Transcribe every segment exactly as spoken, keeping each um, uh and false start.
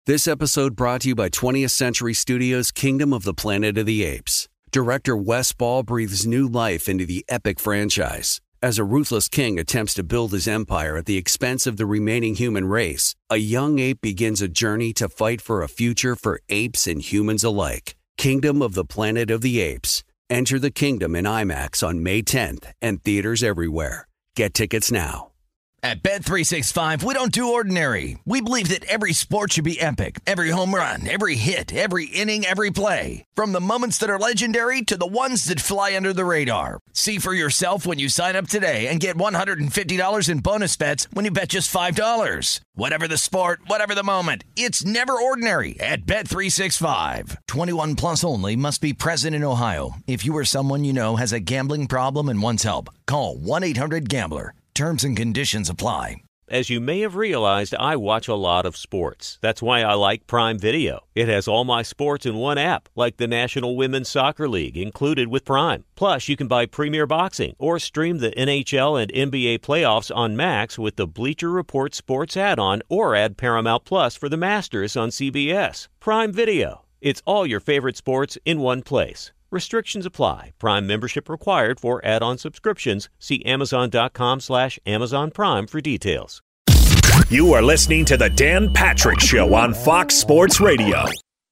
This episode brought to you by twentieth Century Studios' Kingdom of the Planet of the Apes. Director Wes Ball breathes new life into the epic franchise. As a ruthless king attempts to build his empire at the expense of the remaining human race, a young ape begins a journey to fight for a future for apes and humans alike. Kingdom of the Planet of the Apes. Enter the kingdom in IMAX on May tenth and theaters everywhere. Get tickets now. At Bet three sixty-five, we don't do ordinary. We believe that every sport should be epic. Every home run, every hit, every inning, every play. From the moments that are legendary to the ones that fly under the radar. See for yourself when you sign up today and get one hundred fifty dollars in bonus bets when you bet just five dollars. Whatever the sport, whatever the moment, it's never ordinary at Bet three sixty-five. twenty-one plus only. Must be present in Ohio. If you or someone you know has a gambling problem and wants help, call one eight hundred gambler. Terms and conditions apply. As you may have realized, I watch a lot of sports. That's why I like Prime Video. It has all my sports in one app, like the National Women's Soccer League, included with Prime. Plus, you can buy Premier Boxing or stream the N H L and N B A playoffs on Max with the Bleacher Report Sports add-on, or add Paramount Plus for the Masters on C B S. Prime Video. It's all your favorite sports in one place. Restrictions apply. Prime membership required for add-on subscriptions. See Amazon.com slash Amazon Prime for details. You are listening to the Dan Patrick Show on Fox Sports Radio.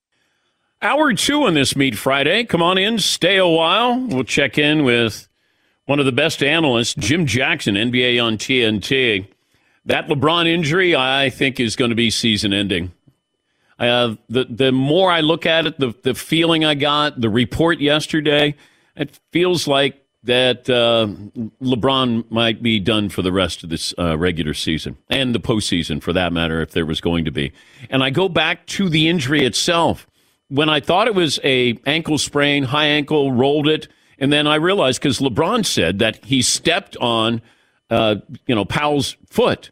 Hour two on this Meat Friday. Come on in, stay a while. We'll check in with one of the best analysts, Jim Jackson, N B A on T N T. That LeBron injury, I think, is going to be season-ending. Uh, the the more I look at it, the the feeling I got, the report yesterday, it feels like that uh, LeBron might be done for the rest of this uh, regular season and the postseason, for that matter, if there was going to be. And I go back to the injury itself. When I thought it was a ankle sprain, high ankle, rolled it, and then I realized, because LeBron said that he stepped on, uh, you know, Powell's foot,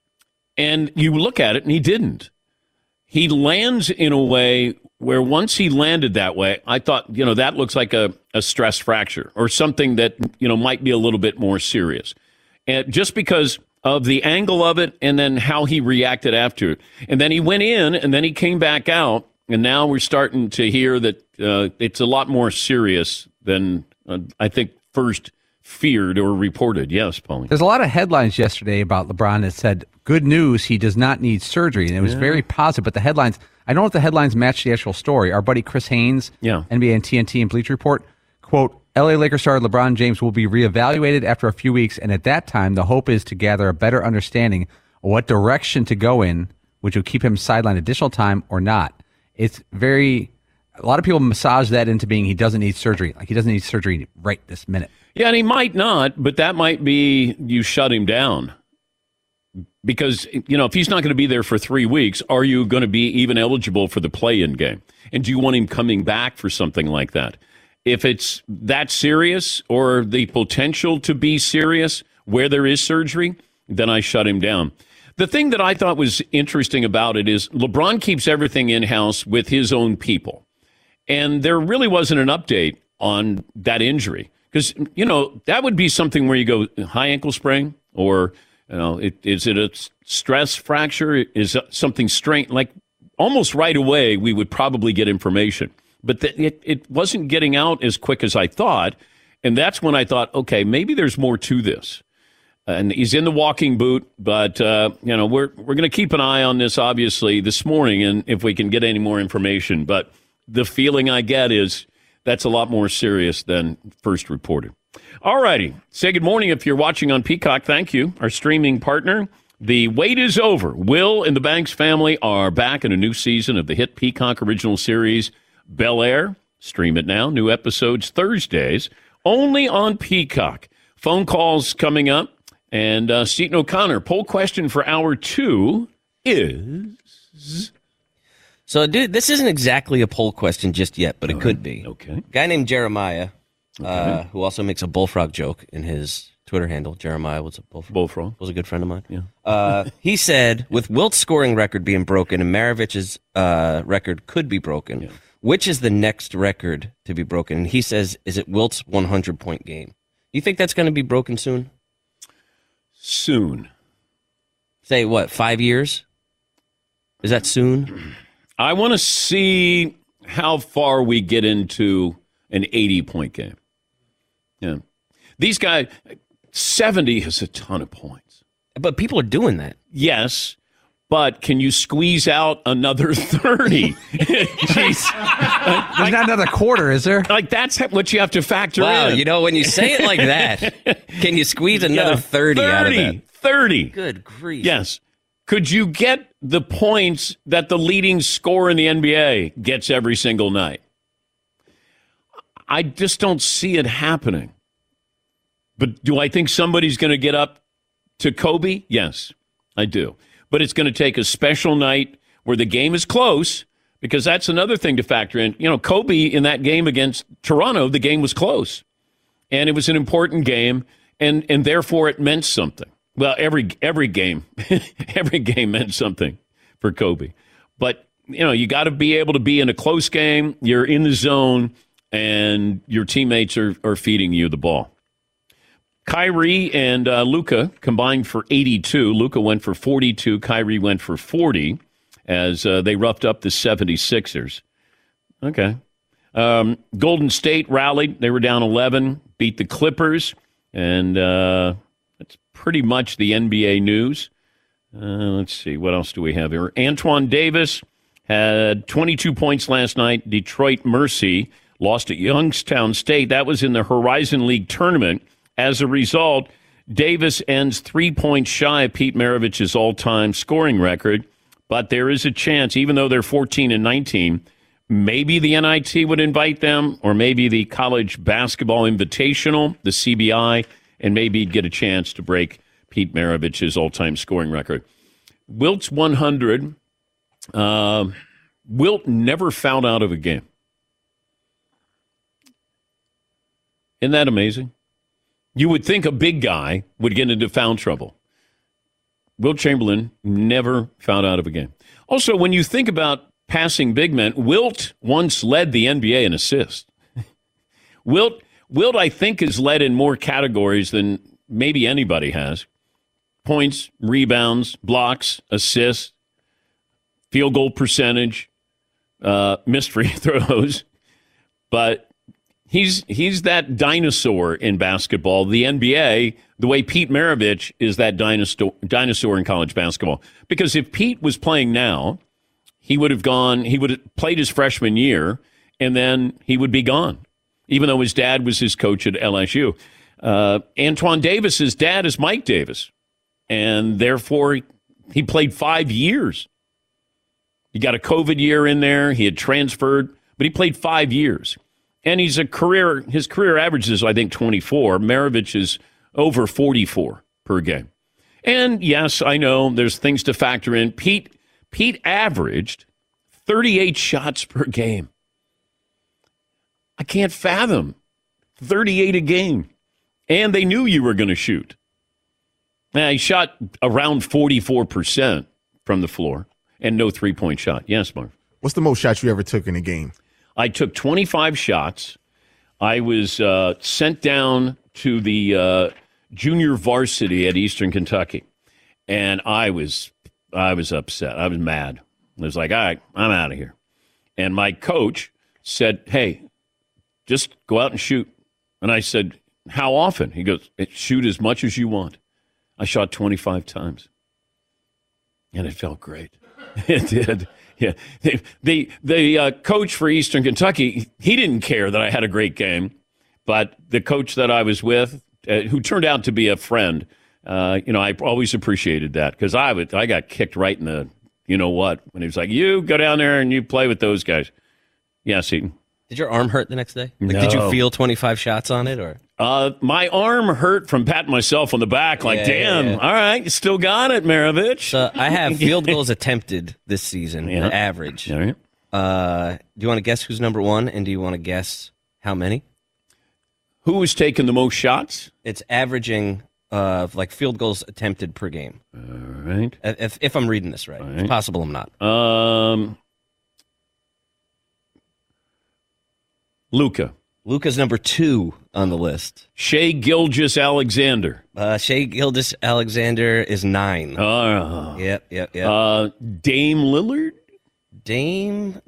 and you look at it, and he didn't. He lands in a way where once he landed that way, I thought, you know, that looks like a, a stress fracture or something that, you know, might be a little bit more serious. And just because of the angle of it and then how he reacted after it. And then he went in and then he came back out. And now we're starting to hear that uh, it's a lot more serious than uh, I think first feared or reported. Yes, Pauline. There's a lot of headlines yesterday about LeBron that said, good news, he does not need surgery. And it was yeah. very positive. But the headlines, I don't know if the headlines match the actual story. Our buddy Chris Haynes, yeah. N B A and T N T and Bleacher Report, quote, L A Lakers star LeBron James will be reevaluated after a few weeks. And at that time, the hope is to gather a better understanding of what direction to go in, which will keep him sidelined additional time or not. It's very, a lot of people massage that into being he doesn't need surgery. Like he doesn't need surgery right this minute. Yeah, and he might not, but that might be you shut him down. Because, you know, if he's not going to be there for three weeks, are you going to be even eligible for the play-in game? And do you want him coming back for something like that? If it's that serious or the potential to be serious where there is surgery, then I shut him down. The thing that I thought was interesting about it is LeBron keeps everything in-house with his own people. And there really wasn't an update on that injury. Because, you know, that would be something where you go high ankle sprain or, you know, it, is it a stress fracture? Is it something strained? Like almost right away, we would probably get information. But the, it, it wasn't getting out as quick as I thought. And that's when I thought, okay, maybe there's more to this. And he's in the walking boot, but, uh, you know, we're we're going to keep an eye on this, obviously, this morning, and if we can get any more information. But the feeling I get is that's a lot more serious than first reported. All righty. Say good morning if you're watching on Peacock. Thank you. Our streaming partner. The wait is over. Will and the Banks family are back in a new season of the hit Peacock original series, Bel-Air. Stream it now. New episodes Thursdays, only on Peacock. Phone calls coming up. And uh, Seton O'Connor, poll question for hour two is... So, dude, this isn't exactly a poll question just yet, but it could be. Okay. A guy named Jeremiah, okay. uh, who also makes a bullfrog joke in his Twitter handle. Jeremiah was a bullfrog. Bullfrog. Was a good friend of mine. Yeah. uh, he said, with Wilt's scoring record being broken and Maravich's uh, record could be broken, yeah. which is the next record to be broken? And he says, is it Wilt's one hundred point game? Do you think that's going to be broken soon? Soon. Say what, five years? Is that soon? I want to see how far we get into an eighty-point game. Yeah. These guys, seventy is a ton of points. But people are doing that. Yes, but can you squeeze out another thirty? Jeez. There's not another quarter, is there? Like, that's what you have to factor Wow, in. you know, when you say it like that, can you squeeze another Yeah, thirty, out of that? thirty, thirty. Good grief. Yes. Could you get the points that the leading scorer in the N B A gets every single night? I just don't see it happening. But do I think somebody's going to get up to Kobe? Yes, I do. But it's going to take a special night where the game is close, because that's another thing to factor in. You know, Kobe in that game against Toronto, the game was close. And it was an important game, and, and therefore it meant something. Well, every every game, every game meant something for Kobe. But, you know, you got to be able to be in a close game. You're in the zone, and your teammates are, are feeding you the ball. Kyrie and uh, Luka combined for eighty-two. Luka went for forty-two. Kyrie went for forty as uh, they roughed up the seventy-sixers. Okay. Um, Golden State rallied. They were down eleven, beat the Clippers, and uh, that's pretty much the N B A news. Uh, let's see. What else do we have here? Antoine Davis had twenty-two points last night. Detroit Mercy lost at Youngstown State. That was in the Horizon League tournament. As a result, Davis ends three points shy of Pete Maravich's all-time scoring record. But there is a chance, even though they're fourteen and nineteen, maybe the N I T would invite them, or maybe the College Basketball Invitational, the C B I, and maybe he'd get a chance to break Pete Maravich's all-time scoring record. Wilt's one hundred. Uh, Wilt never fouled out of a game. Isn't that amazing? You would think a big guy would get into foul trouble. Wilt Chamberlain never fouled out of a game. Also, when you think about passing big men, Wilt once led the N B A in assists. Wilt, Wilt, I think, has led in more categories than maybe anybody has. Points, rebounds, blocks, assists, field goal percentage, uh, missed free throws. But He's he's that dinosaur in basketball. The N B A, the way Pete Maravich is that dinosaur dinosaur in college basketball. Because if Pete was playing now, he would have gone, he would have played his freshman year, and then he would be gone, even though his dad was his coach at L S U. Uh, Antoine Davis's dad is Mike Davis, and therefore he played five years. He got a COVID year in there. He had transferred, but he played five years. And he's a career, his career average is, I think, twenty-four. Maravich is over forty-four per game. And yes, I know there's things to factor in. Pete, Pete averaged thirty-eight shots per game. I can't fathom thirty-eight a game. And they knew you were going to shoot. Now, he shot around forty-four percent from the floor and no three-point shot. Yes, Marv? What's the most shots you ever took in a game? I took twenty-five shots. I was uh, sent down to the uh, junior varsity at Eastern Kentucky, and I was I was upset. I was mad. I was like, all right, I'm out of here. And my coach said, hey, just go out and shoot. And I said, how often? He goes, shoot as much as you want. I shot twenty-five times, and it felt great. It did. Yeah, the the, the uh, coach for Eastern Kentucky, he didn't care that I had a great game, but the coach that I was with, uh, who turned out to be a friend, uh, you know, I always appreciated that, because I would I got kicked right in the, you know what, when he was like, you go down there and you play with those guys. Yes, Eaton. Did your arm hurt the next day? Like, No. Did you feel twenty-five shots on it, or? Uh, my arm hurt from patting myself on the back, like, Yeah, damn, yeah, yeah. all right, you still got it, Maravich. So I have field goals attempted this season, Yeah. the average. All right. Uh, do you want to guess who's number one, and do you want to guess how many? Who was taking the most shots? It's averaging uh, like field goals attempted per game. All right. If, if I'm reading this right. All right. It's possible I'm not. Um, Luka. Luka's number two, on the list. Shea Gilgeous-Alexander. Uh, Shea Gilgeous-Alexander is nine. Uh, Yep, yep, yep. uh, Dame Lillard? Dame,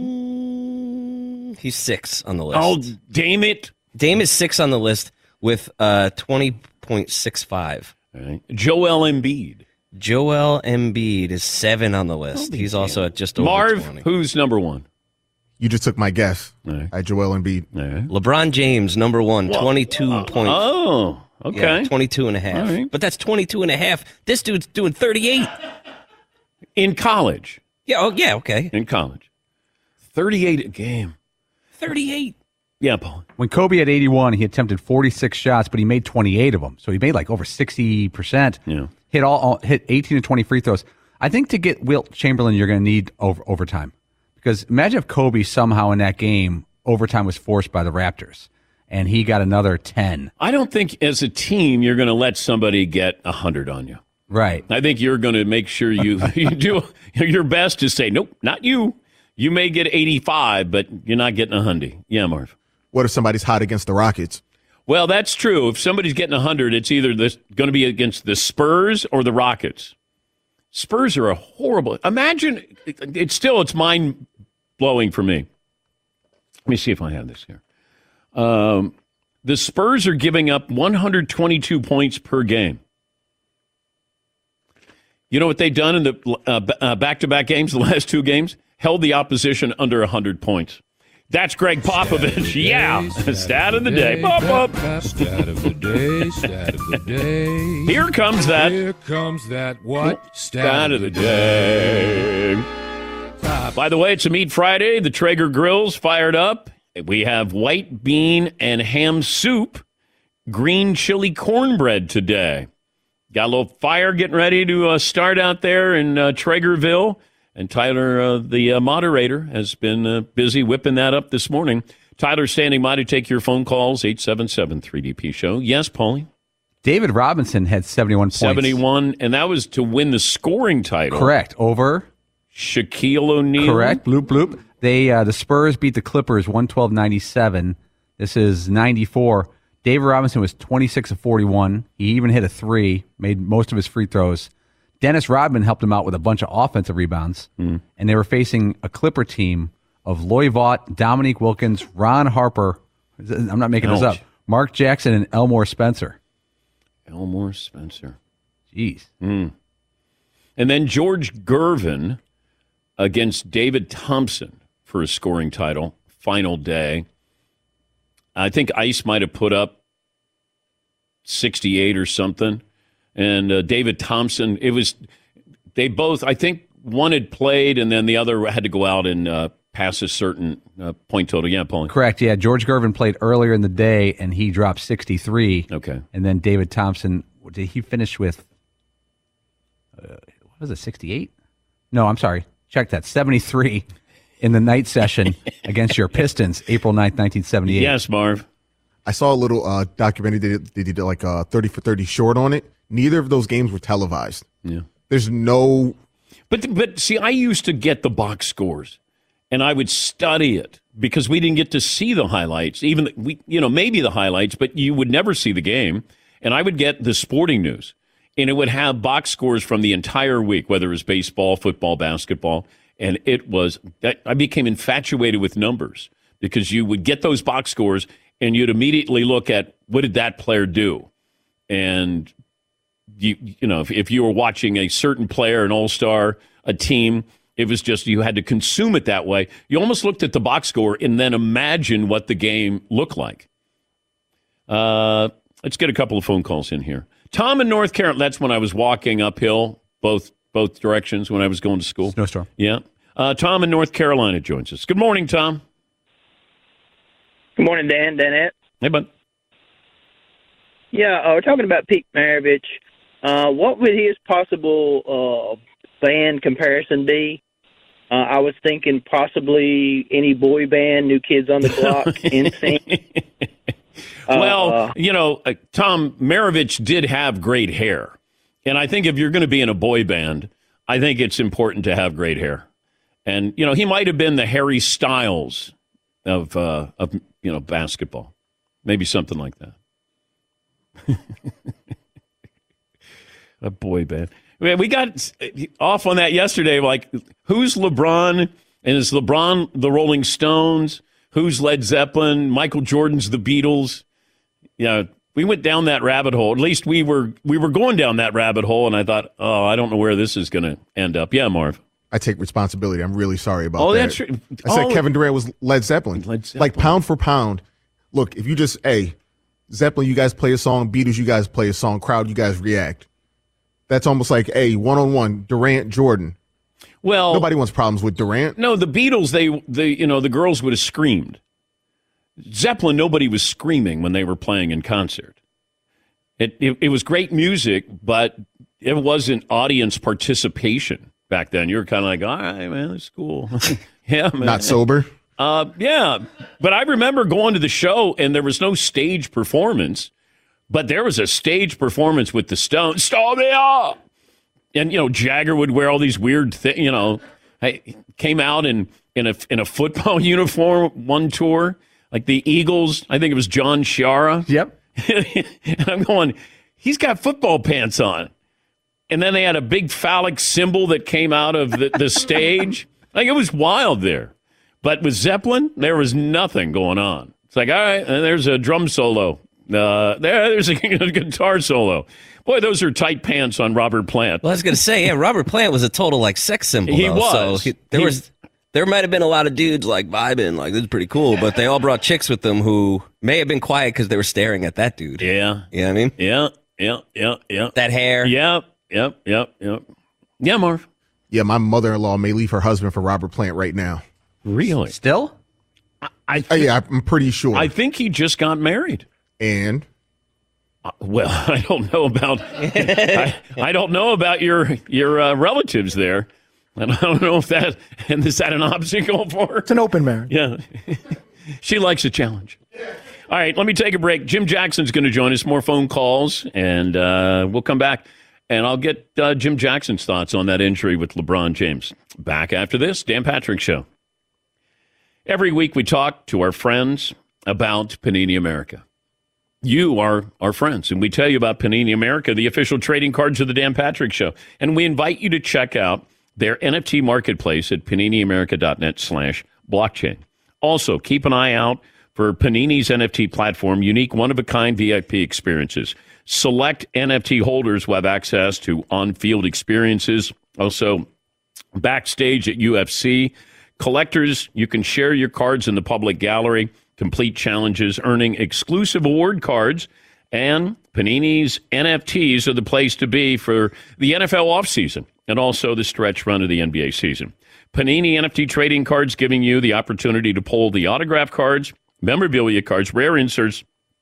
mm, he's six on the list. Oh, damn it. Dame is six on the list with uh, twenty point six five. All right. Joel Embiid. Joel Embiid is seven on the list. He's also at just over Marv, twenty. who's number one? You just took my guess. All right. At Joel Embiid. All right. LeBron James, number one, Whoa. twenty-two point. Oh, okay. Yeah, twenty-two and a half. All right. But that's twenty-two and a half. This dude's doing thirty-eight. In college. Yeah, oh, yeah, okay. In college. thirty-eight a game. thirty-eight. Yeah, Paul. When Kobe had eighty-one, he attempted forty-six shots, but he made twenty-eight of them. So he made like over sixty percent. Yeah. Hit all, all hit eighteen to twenty free throws. I think to get Wilt Chamberlain, you're going to need over overtime. Because imagine if Kobe somehow in that game, overtime was forced by the Raptors, and he got another ten. I don't think as a team you're going to let somebody get one hundred on you. Right. I think you're going to make sure you, you do your best to say, nope, not you. You may get eighty-five, but you're not getting one hundred. Yeah, Marv. What if somebody's hot against the Rockets? Well, that's true. If somebody's getting one hundred, it's either this, going to be against the Spurs or the Rockets. Spurs are a horrible. Imagine, it's still, it's mind-blowing for me. Let me see if I have this here. Um, the Spurs are giving up one hundred twenty-two points per game. You know what they've done in the uh, uh, back-to-back games, the last two games? Held the opposition under one hundred points. That's Greg Popovich. Yeah. Stat of the day. Pop up. Stat of the day. Stat of the day. Here comes that. Here comes that what? Stat of the day. By the way, it's a Meat Friday. The Traeger Grill's fired up. We have white bean and ham soup, green chili cornbread today. Got a little fire getting ready to uh, start out there in uh, Traegerville. And Tyler, uh, the uh, moderator, has been uh, busy whipping that up this morning. Tyler standing by to take your phone calls, eight seven seven three D P show. Yes, Paulie? David Robinson had seventy-one points. seventy-one, and that was to win the scoring title. Correct. Over Shaquille O'Neal. Correct. Bloop, bloop. They, uh, the Spurs beat the Clippers one twelve ninety-seven. This is ninety-four. David Robinson was twenty-six of forty-one. He even hit a three, made most of his free throws. Dennis Rodman helped him out with a bunch of offensive rebounds, mm. and they were facing a Clipper team of Loy Vaught, Dominique Wilkins, Ron Harper, I'm not making Ouch. this up, Mark Jackson, and Elmore Spencer. Elmore Spencer. Jeez. Mm. And then George Gervin against David Thompson for a scoring title, final day. I think Ice might have put up sixty-eight or something. And uh, David Thompson, it was, they both, I think one had played and then the other had to go out and uh, pass a certain uh, point total. Yeah, Paul. Correct, yeah. George Gervin played earlier in the day and he dropped sixty-three. Okay. And then David Thompson, did he finish with, uh, what was it, sixty-eight? No, I'm sorry. Check that, seventy-three in the night session against your Pistons, April ninth, nineteen seventy-eight. Yes, Marv. I saw a little uh, documentary. They did, they did like a thirty for thirty short on it. Neither of those games were televised. Yeah. There's no. But, but see, I used to get the box scores, and I would study it because we didn't get to see the highlights. Even, we, you know, maybe the highlights, but you would never see the game. And I would get the sporting news, and it would have box scores from the entire week, whether it was baseball, football, basketball. And it was, I became infatuated with numbers because you would get those box scores, and you'd immediately look at what did that player do? And You you know, if, if you were watching a certain player, an all-star, a team, it was just you had to consume it that way. You almost looked at the box score and then imagine what the game looked like. Uh, let's get a couple of phone calls in here. Tom in North Carolina, that's when I was walking uphill, both both directions when I was going to school. Snowstorm. Yeah. Uh, Tom in North Carolina joins us. Good morning, Tom. Good morning, Dan. Danette. Hey, bud. Yeah, uh, we're talking about Pete Maravich. Uh, what would his possible uh, band comparison be? Uh, I was thinking possibly any boy band, New Kids on the Block, N Sync. Well, uh, you know, uh, Tom Maravich did have great hair. And I think if you're going to be in a boy band, I think it's important to have great hair. And, you know, he might have been the Harry Styles of, uh, of you know, basketball. Maybe something like that. A boy band. We got off on that yesterday. Like, who's LeBron? And is LeBron the Rolling Stones? Who's Led Zeppelin? Michael Jordan's the Beatles? Yeah, we went down that rabbit hole. At least we were we were going down that rabbit hole, and I thought, oh, I don't know where this is going to end up. Yeah, Marv. I take responsibility. I'm really sorry about oh, that. That's true. I said oh, Kevin Durant was Led Zeppelin. Led Zeppelin. Like, pound for pound. Look, if you just, hey, Zeppelin, you guys play a song. Beatles, you guys play a song. Crowd, you guys react. That's almost like, hey, one-on-one, Durant, Jordan. Well, nobody wants problems with Durant. No, the Beatles, they, they, you know, the girls would have screamed. Zeppelin, nobody was screaming when they were playing in concert. It, it, it was great music, but it wasn't audience participation back then. You were kind of like, all right, man, that's cool. Yeah, man. Not sober? Uh, yeah, but I remember going to the show, and there was no stage performance. But there was a stage performance with the Stones. Stop me up! And, you know, Jagger would wear all these weird things, you know. I came out in, in, a, in a football uniform one tour, like the Eagles. I think it was John Sciarra. Yep. And I'm going, he's got football pants on. And then they had a big phallic symbol that came out of the, the stage. Like, it was wild there. But with Zeppelin, there was nothing going on. It's like, all right, and there's a drum solo. Uh, there, there's a guitar solo. Boy, those are tight pants on Robert Plant. Well, I was going to say, yeah, Robert Plant was a total like sex symbol. He though, was. So he, there he, was. There might have been a lot of dudes like vibing, like this is pretty cool, but they all brought chicks with them who may have been quiet because they were staring at that dude. Yeah, you know what I mean? Yeah, yeah, yeah, yeah. That hair. Yep, yep, yep, yep. Yeah, Marv. Yeah, my mother-in-law may leave her husband for Robert Plant right now. Really? Still? I, I uh, yeah, I'm pretty sure. I think he just got married. And. Uh, well, I don't know about I, I don't know about your your uh, relatives there, and I don't know if that and is that an obstacle for her? It's an open marriage. Yeah, she likes a challenge. All right, let me take a break. Jim Jackson's going to join us. More phone calls, and uh, we'll come back, and I'll get uh, Jim Jackson's thoughts on that injury with LeBron James. Back after this, Dan Patrick Show. Every week we talk to our friends about Panini America. You are our friends, and we tell you about Panini America, the official trading cards of the Dan Patrick Show. And we invite you to check out their N F T marketplace at paniniamerica.net slash blockchain. Also, keep an eye out for Panini's N F T platform, unique one-of-a-kind V I P experiences. Select N F T holders will have access to on-field experiences. Also, backstage at U F C. Collectors, you can share your cards in the public gallery, complete challenges, earning exclusive award cards, and Panini's N F Ts are the place to be for the N F L offseason and also the stretch run of the N B A season. Panini N F T trading cards giving you the opportunity to pull the autograph cards, memorabilia cards, rare inserts,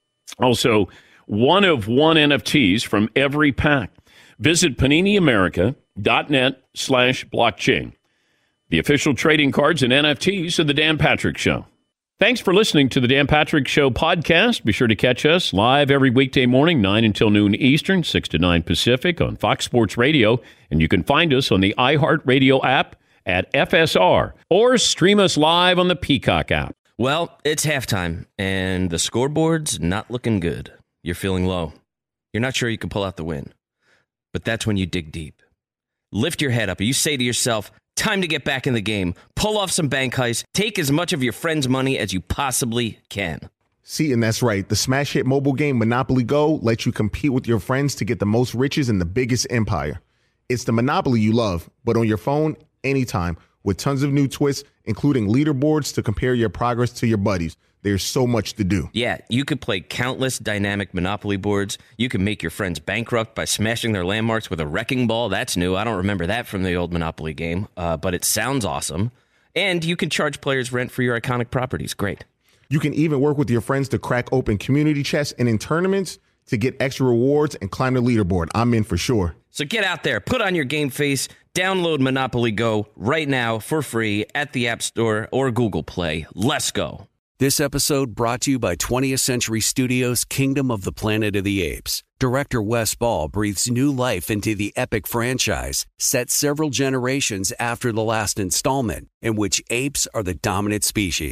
also one-of-one N F Ts from every pack. Visit paniniamerica.net slash blockchain. The official trading cards and N F Ts of the Dan Patrick Show. Thanks for listening to the Dan Patrick Show podcast. Be sure to catch us live every weekday morning, nine until noon Eastern, six to nine Pacific on Fox Sports Radio. And you can find us on the iHeartRadio app at F S R or stream us live on the Peacock app. Well, it's halftime, and the scoreboard's not looking good. You're feeling low. You're not sure you can pull out the win. But that's when you dig deep. Lift your head up, and you say to yourself, time to get back in the game. Pull off some bank heists. Take as much of your friend's money as you possibly can. See, and that's right. The smash hit mobile game Monopoly Go lets you compete with your friends to get the most riches in the biggest empire. It's the Monopoly you love, but on your phone, anytime, with tons of new twists, including leaderboards to compare your progress to your buddies. There's so much to do. Yeah, you could play countless dynamic Monopoly boards. You can make your friends bankrupt by smashing their landmarks with a wrecking ball. That's new. I don't remember that from the old Monopoly game, uh, but it sounds awesome. And you can charge players rent for your iconic properties. Great. You can even work with your friends to crack open community chests and in tournaments to get extra rewards and climb the leaderboard. I'm in for sure. So get out there, put on your game face, download Monopoly Go right now for free at the App Store or Google Play. Let's go. This episode brought to you by twentieth Century Studios' Kingdom of the Planet of the Apes. Director Wes Ball breathes new life into the epic franchise, set several generations after the last installment, in which apes are the dominant species.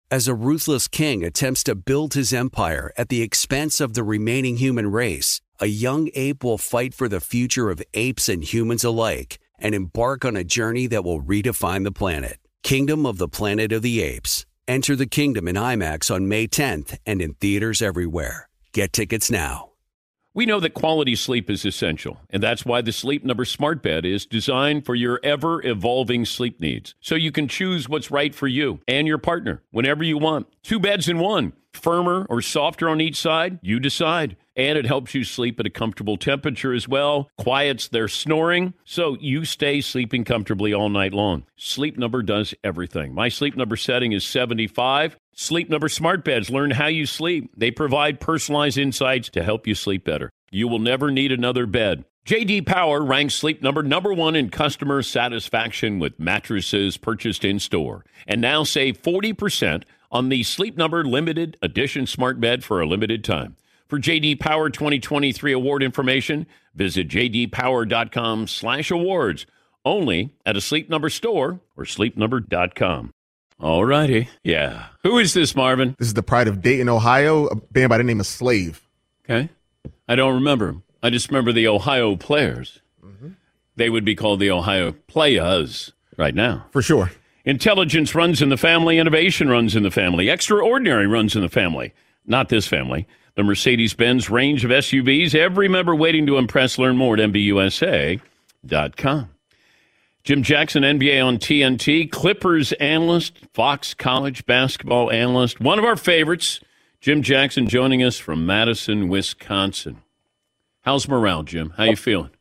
As a ruthless king attempts to build his empire at the expense of the remaining human race, a young ape will fight for the future of apes and humans alike and embark on a journey that will redefine the planet. Kingdom of the Planet of the Apes. Enter the kingdom in IMAX on May tenth and in theaters everywhere. Get tickets now. We know that quality sleep is essential, and that's why the Sleep Number Smart Bed is designed for your ever-evolving sleep needs, so you can choose what's right for you and your partner whenever you want. Two beds in one, firmer or softer on each side, you decide. And it helps you sleep at a comfortable temperature as well, quiets their snoring, so you stay sleeping comfortably all night long. Sleep Number does everything. My Sleep Number setting is seventy-five. Sleep Number Smart Beds learn how you sleep. They provide personalized insights to help you sleep better. You will never need another bed. J D Power ranks Sleep Number number one in customer satisfaction with mattresses purchased in-store. And now save forty percent on the Sleep Number Limited Edition Smart Bed for a limited time. For J D Power twenty twenty-three award information, visit jdpower.com slash awards. Only at a Sleep Number store or sleep number dot com. All righty. Yeah. Who is this, Marvin? This is the Pride of Dayton, Ohio, a band by the name of Slave. Okay. I don't remember. I just remember the Ohio Players. Mm-hmm. They would be called the Ohio Playas right now. For sure. Intelligence runs in the family. Innovation runs in the family. Extraordinary runs in the family. Not this family. The Mercedes-Benz range of S U Vs. Every member waiting to impress. Learn more at M B U S A dot com. Jim Jackson, N B A on T N T. Clippers analyst, Fox College basketball analyst. One of our favorites, Jim Jackson, joining us from Madison, Wisconsin. How's morale, Jim? How you feeling?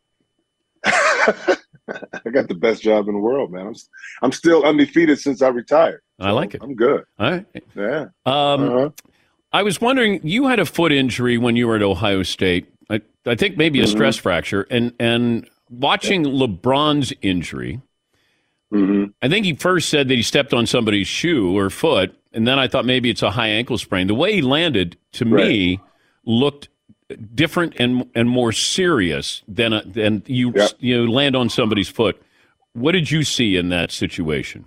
I got the best job in the world, man. I'm I'm still undefeated since I retired. So I like it. I'm good. All right. Yeah. Um, uh-huh. I was wondering, you had a foot injury when you were at Ohio State. I, I think maybe a mm-hmm. stress fracture. And and watching yeah. LeBron's injury, mm-hmm. I think he first said that he stepped on somebody's shoe or foot, and then I thought maybe it's a high ankle sprain. The way he landed, to right. me, looked different and and more serious than a, than you yep. you know, land on somebody's foot. What did you see in that situation?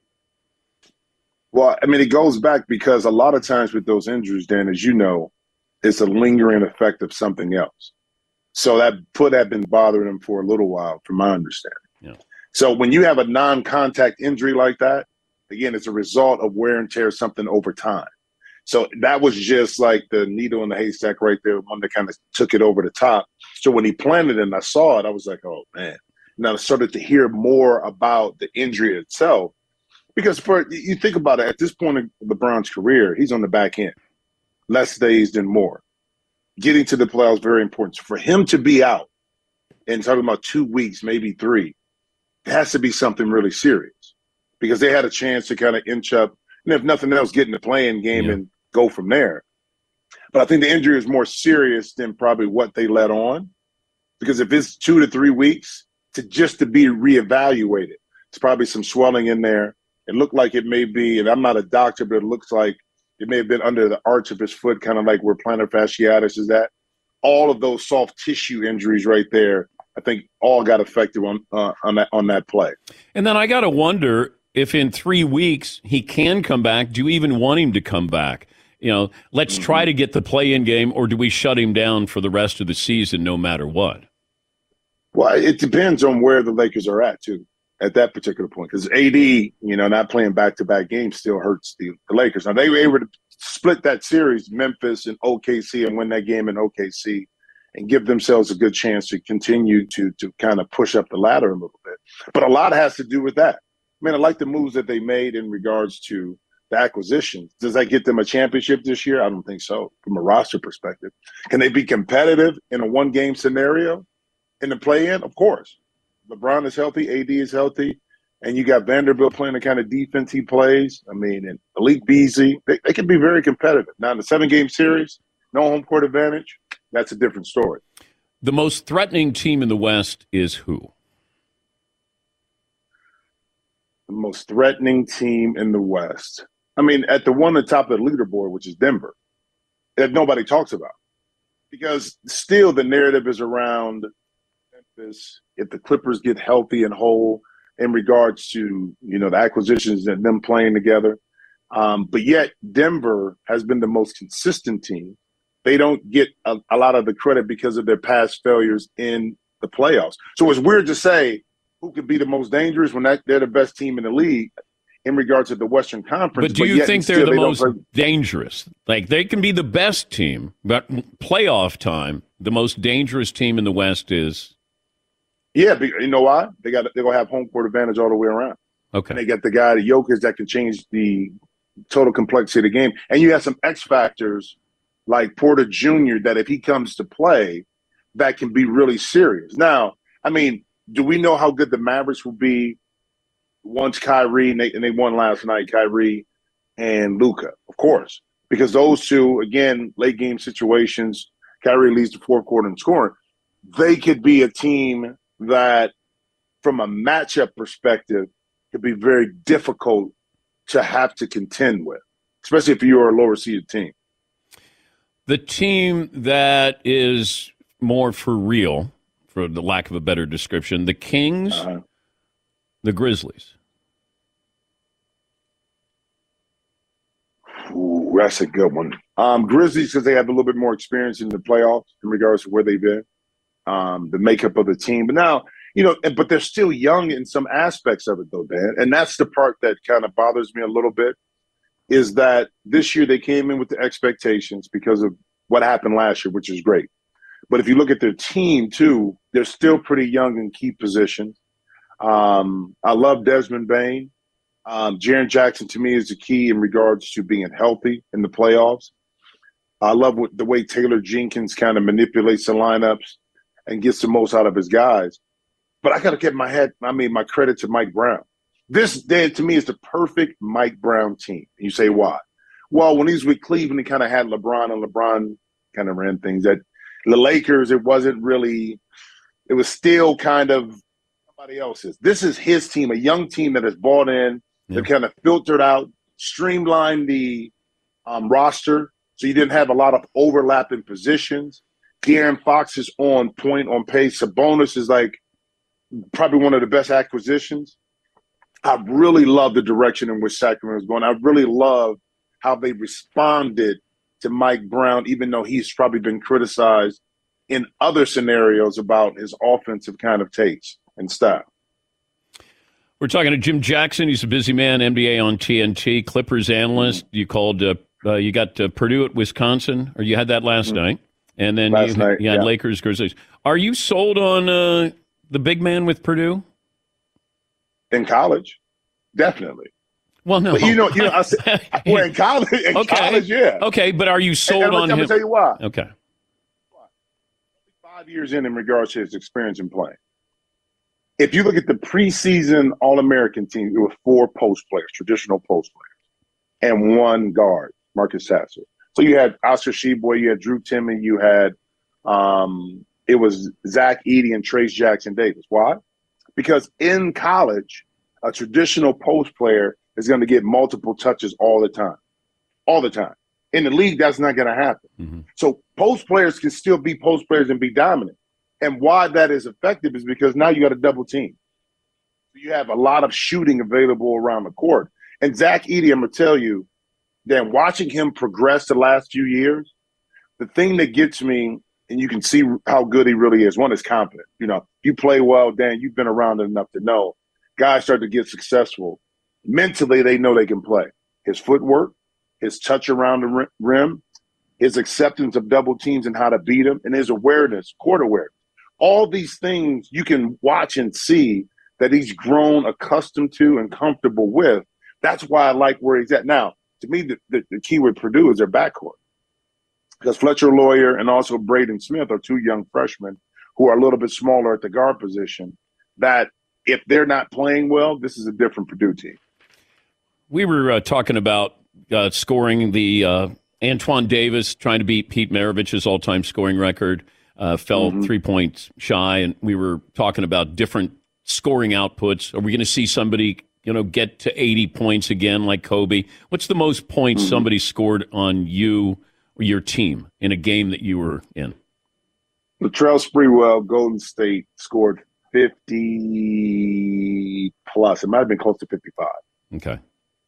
Well, I mean, it goes back because a lot of times with those injuries, Dan, as you know, it's a lingering effect of something else. So that foot had been bothering him for a little while, from my understanding. Yeah. So when you have a non-contact injury like that, again, it's a result of wear and tear of something over time. So that was just like the needle in the haystack right there, one that kind of took it over the top. So when he planted it and I saw it, I was like, oh, man. Now I started to hear more about the injury itself. Because for you think about it, at this point in LeBron's career, he's on the back end. Less days than more. Getting to the playoffs is very important. So for him to be out and talking about two weeks, maybe three, it has to be something really serious. Because they had a chance to kind of inch up, and if nothing else, get in the play-in game yeah. and go from there. But I think the injury is more serious than probably what they let on. Because if it's two to three weeks, to just to be reevaluated, it's probably some swelling in there. It looked like it may be, and I'm not a doctor, but it looks like it may have been under the arch of his foot, kind of like where plantar fasciitis is at. All of those soft tissue injuries right there, I think all got affected on uh, on that on that play. And then I got to wonder if in three weeks he can come back. Do you even want him to come back? You know, let's mm-hmm. try to get the play-in game, or do we shut him down for the rest of the season no matter what? Well, it depends on where the Lakers are at, too. At that particular point, because A D, you know, not playing back-to-back games still hurts the, the Lakers. Now, they were able to split that series, Memphis and O K C, and win that game in O K C and give themselves a good chance to continue to to kind of push up the ladder a little bit. But a lot has to do with that. I mean, I like the moves that they made in regards to the acquisitions. Does that get them a championship this year? I don't think so, from a roster perspective. Can they be competitive in a one-game scenario in the play-in? Of course. LeBron is healthy, A D is healthy, and you got Vanderbilt playing the kind of defense he plays. I mean, and Malik Beasley, they, they can be very competitive. Now, in the seven-game series, no home court advantage, that's a different story. The most threatening team in the West is who? The most threatening team in the West. I mean, at the one at the top of the leaderboard, which is Denver, that nobody talks about. Because still the narrative is around Memphis. If the Clippers get healthy and whole in regards to, you know, the acquisitions and them playing together, Um, but yet Denver has been the most consistent team. They don't get a, a lot of the credit because of their past failures in the playoffs. So it's weird to say who could be the most dangerous when that, they're the best team in the league in regards to the Western Conference. But do but you yet think still they're the they don't most play- dangerous? Like, they can be the best team, but playoff time, the most dangerous team in the West is? Yeah, be- you know why? They got they're gonna have home court advantage all the way around. Okay. And they got the guy, the Jokic, that can change the total complexity of the game. And you have some X factors like Porter Junior that if he comes to play, that can be really serious. Now, I mean, do we know how good the Mavericks will be once Kyrie, and they, and they won last night, Kyrie and Luka? Of course, because those two, again, late game situations, Kyrie leads the fourth quarter in scoring. They could be a team that, from a matchup perspective, could be very difficult to have to contend with, especially if you're a lower seeded team. The team that is more for real, for the lack of a better description, the Kings, uh-huh. the Grizzlies. Ooh, that's a good one. Um, Grizzlies, because they have a little bit more experience in the playoffs in regards to where they've been, um, the makeup of the team. But now, you know, but they're still young in some aspects of it, though, Dan. And that's the part that kind of bothers me a little bit, is that this year they came in with the expectations because of what happened last year, which is great. But if you look at their team, too, they're still pretty young in key positions. Um, I love Desmond Bane. Um, Jaren Jackson, to me, is the key in regards to being healthy in the playoffs. I love what, the way Taylor Jenkins kind of manipulates the lineups and gets the most out of his guys. But I got to get my head, I mean, my credit to Mike Brown. This, Dan, to me, is the perfect Mike Brown team. You say, why? Well, when he was with Cleveland, he kind of had LeBron, and LeBron kind of ran things. At the Lakers, it wasn't really – it was still kind of somebody else's. This is his team, a young team that has bought in. Yeah. They've kind of filtered out, streamlined the um, roster so you didn't have a lot of overlap in positions. De'Aaron Fox is on point, on pace. Sabonis is like probably one of the best acquisitions. I really love the direction in which Sacramento is going. I really love how they responded to Mike Brown, even though he's probably been criticized in other scenarios about his offensive kind of taste and style. We're talking to Jim Jackson. He's a busy man, N B A on T N T, Clippers analyst. Mm-hmm. You called, uh, uh, you got uh, Purdue at Wisconsin, or you had that last mm-hmm. night, and then last you, night, you had yeah. Lakers, Grizzlies. Are you sold on uh, the big man with Purdue? In college, definitely. Well, no, but you know, you know, I said, well, in college, in okay. college, yeah. Okay, but are you sold and, and on I'm him? I'm gonna tell you why. Okay. Five years in, in regards to his experience in playing. If you look at the preseason All-American team, it was four post players, traditional post players, and one guard, Marcus Sasser. So you had Oscar Sheboy, you had Drew Timme, you had um, it was Zach Edey and Trace Jackson Davis. Why? Because in college, a traditional post player is going to get multiple touches all the time, all the time. In the league, that's not going to happen. Mm-hmm. So post players can still be post players and be dominant. And why that is effective is because now you got a double team. You have a lot of shooting available around the court. And Zach Edey, I'm going to tell you, then watching him progress the last few years, the thing that gets me, and you can see how good he really is, one is confident. You know, you play well, Dan, you've been around enough to know guys start to get successful. Mentally, they know they can play. His footwork, his touch around the rim, his acceptance of double teams and how to beat them, and his awareness, court awareness. All these things you can watch and see that he's grown accustomed to and comfortable with. That's why I like where he's at. Now, to me, the, the, the key with Purdue is their backcourt. Because Fletcher Lawyer and also Braden Smith are two young freshmen who are a little bit smaller at the guard position that if they're not playing well, this is a different Purdue team. We were uh, talking about uh, scoring the uh, Antoine Davis trying to beat Pete Maravich's all-time scoring record. Uh, fell mm-hmm. three points shy, and we were talking about different scoring outputs. Are we going to see somebody, you know, get to eighty points again like Kobe? What's the most points mm-hmm. somebody scored on you or your team in a game that you were in? Latrell Sprewell, Golden State, scored fifty plus. It might have been close to fifty-five. Okay.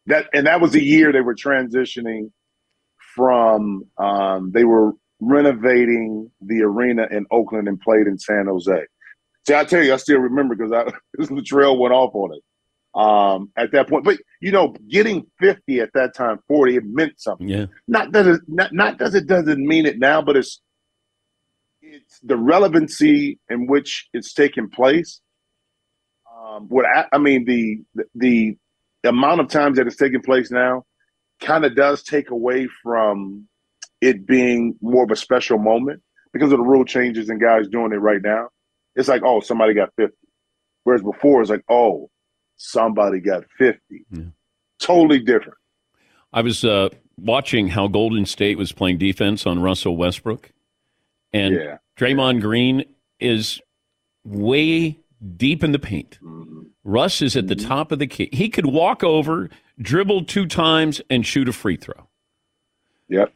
that and that was the year they were transitioning from um, they were renovating the arena in Oakland and played in San Jose. See, I tell you, I still remember because I Latrell went off on it um, at that point. But you know, getting fifty at that time, forty, it meant something. Yeah. Not that it, not not that it doesn't mean it now, but it's it's the relevancy in which it's taking place. Um, what I, I mean, the the the amount of times that it's taking place now kind of does take away from it being more of a special moment because of the rule changes and guys doing it right now. It's like, oh, somebody got fifty. Whereas before, it's like, oh, somebody got fifty. Yeah. Totally different. I was uh, watching how Golden State was playing defense on Russell Westbrook. And yeah. Draymond Green is way deep in the paint. Mm-hmm. Russ is at the top of the key. He could walk over, dribble two times, and shoot a free throw. Yep.